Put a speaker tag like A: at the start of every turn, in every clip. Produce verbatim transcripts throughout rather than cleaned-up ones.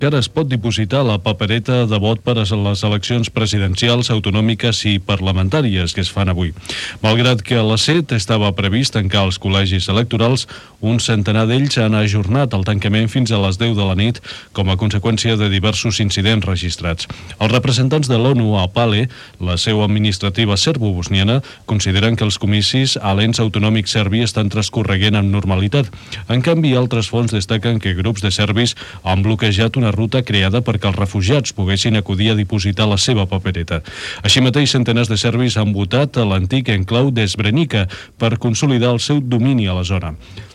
A: que ara es pot dipositar la papereta de vot per a les eleccions presidencials, autonòmiques i parlamentàries que es fan avui. Malgrat que a les set estava previst tancar els col·legis electorals, un centenar d'ells han ajornat el tancament fins a les deu de la nit com a conseqüència de diversos incidents registrats. Els representants de l'ONU a Pale, la seu administrativa serbo-bosniana, consideren que els comicis a l'ens autonòmic serbi estan transcorreguent amb normalitat. En canvi, altres fonts destaquen que grups de serbis han bloquejat una ruta creada perquè els refugiats poguessin acudir a dipositar la seva papereta. Així mateix, centenars de serbis han votat a l'antic enclau d'Esbrenica per consolidar el seu domini a la zona.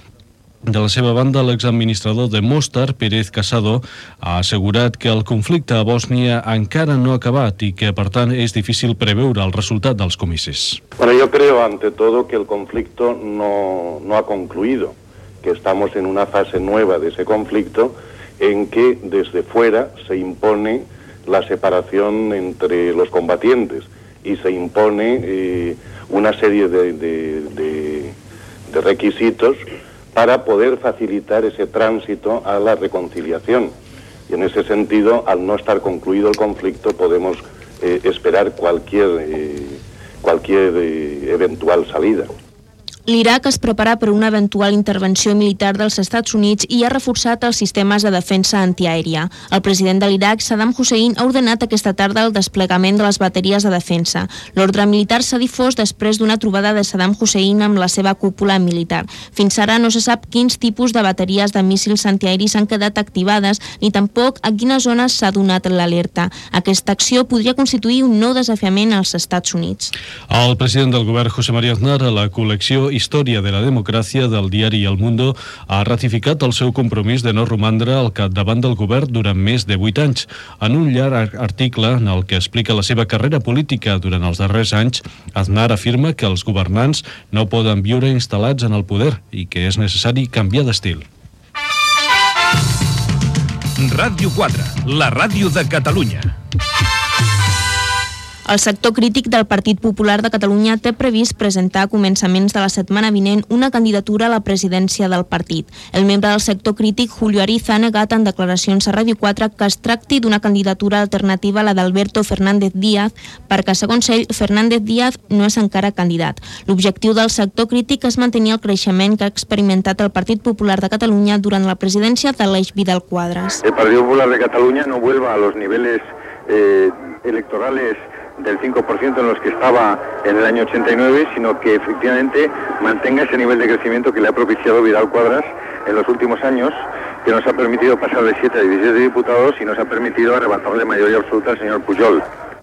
A: De la seva banda, l'exadministrador de Mostar, Pérez Casado, ha assegurat que el conflicte a Bòsnia encara no ha acabat i que, per tant, es difícil preveure el resultat dels comicis.
B: Bueno, yo creo, ante todo, que el conflicto no, no ha concluido, que estamos en una fase nueva de ese conflicto en que desde fuera se impone la separación entre los combatientes y se impone eh, una serie de, de, de, de requisitos para poder facilitar ese tránsito a la reconciliación. Y en ese sentido, al no estar concluido el conflicto, podemos eh, esperar cualquier, eh, cualquier eh, eventual salida.
C: L'Iraq es prepara per una eventual intervenció militar dels Estats Units i ha reforçat els sistemes de defensa antiaèria. El president de l'Iraq, Saddam Hussein, ha ordenat aquesta tarda el desplegament de les bateries de defensa. L'ordre militar s'ha difós després d'una trobada de Saddam Hussein amb la seva cúpula militar. Fins ara no se sap quins tipus de bateries de míssils antiaeris han quedat activades ni tampoc a quines zones s'ha donat l'alerta. Aquesta acció podria constituir un nou desafiament als Estats Units.
A: El president del govern, José María Aznar, a la col·lecció Història de la Democràcia del diari El Mundo, ha ratificat el seu compromís de no romandre al capdavant del govern durant més de vuit anys. En un llarg article en el que explica la seva carrera política durant els darrers anys, Aznar afirma que els governants no poden viure instal·lats en el poder i que és necessari canviar d'estil.
D: Ràdio quatre, la ràdio de Catalunya.
C: El sector crític del Partit Popular de Catalunya té previst presentar a començaments de la setmana vinent una candidatura a la presidència del partit. El membre del sector crític, Julio Ariza, ha negat en declaracions a Ràdio quatre que es tracti d'una candidatura alternativa a la d'Alberto Fernández Díaz, perquè, segons ell, Fernández Díaz no és encara candidat. L'objectiu del sector crític és mantenir el creixement que ha experimentat el Partit Popular de Catalunya durant la presidència d'Aleix Vidal Quadras.
E: El Partido Popular de Cataluña no vuelva a los niveles eh, electorales del cinco por ciento en los que estaba en el año ochenta y nueve, sino que efectivamente mantenga ese nivel de crecimiento que le ha propiciado Vidal Quadras en los últimos años, que nos ha permitido pasar de siete a diecisiete diputados y nos ha permitido arrebatarle mayoría absoluta al señor Pujol.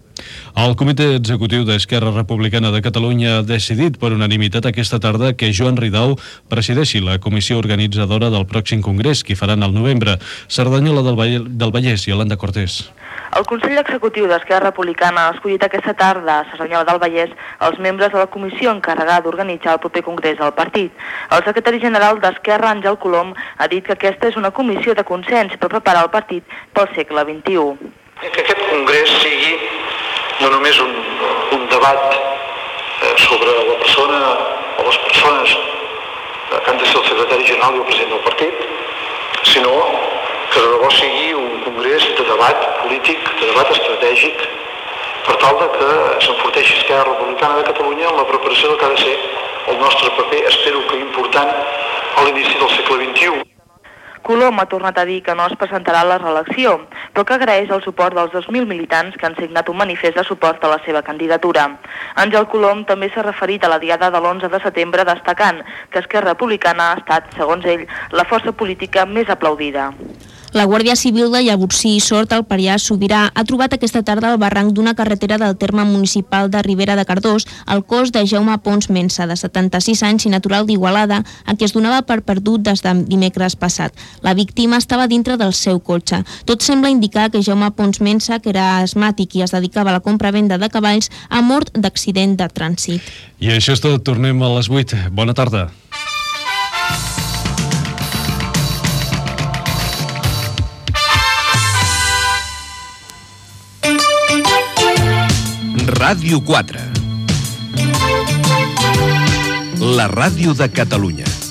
A: El Comitè Executiu d'Esquerra Republicana de Catalunya ha decidit per unanimitat aquesta tarda que Joan Ridao presideixi la comissió organitzadora del pròxim congrés que faran al novembre. Cerdanyola del Vallès i Yolanda Cortés.
F: El Consell Executiu d'Esquerra Republicana ha escollit aquesta tarda a Cerdanyola del Vallès els membres de la comissió encarregada d'organitzar el proper congrés del partit. El secretari general d'Esquerra, Àngel Colom, ha dit que aquesta és una comissió de consens per preparar el partit pel segle vint-i-u.
G: Que aquest congrés sigui no només un, un debat eh, sobre la persona o les persones que han de ser el secretari general i el president del partit, sinó que de debò sigui un congrés de debat polític, de debat estratègic, per tal de que s'enforteixi Esquerra Republicana de Catalunya en la preparació del que ha de ser el nostre paper, espero que important, a l'inici del segle vint-i-u.
F: Colom ha tornat a dir que no es presentarà a la reelecció, però que agraeix el suport dels dos mil militants que han signat un manifest de suport a la seva candidatura. Àngel Colom també s'ha referit a la diada de l'onze de setembre destacant que Esquerra Republicana ha estat, segons ell, la força política més aplaudida.
C: La Guàrdia Civil de Llavorsí i Sort al Parià Sobirà ha trobat aquesta tarda al barranc d'una carretera del terme municipal de Ribera de Cardós el cos de Jaume Pons Mensa, de setanta-sis anys i natural d'Igualada, a qui es donava per perdut des de dimecres passat. La víctima estava dintre del seu cotxe. Tot sembla indicar que Jaume Pons Mensa, que era asmàtic i es dedicava a la compra-venda de cavalls, ha mort d'accident de trànsit.
A: I això és tot. Tornem a les vuit. Bona tarda.
D: Ràdio quatre. La ràdio de Catalunya.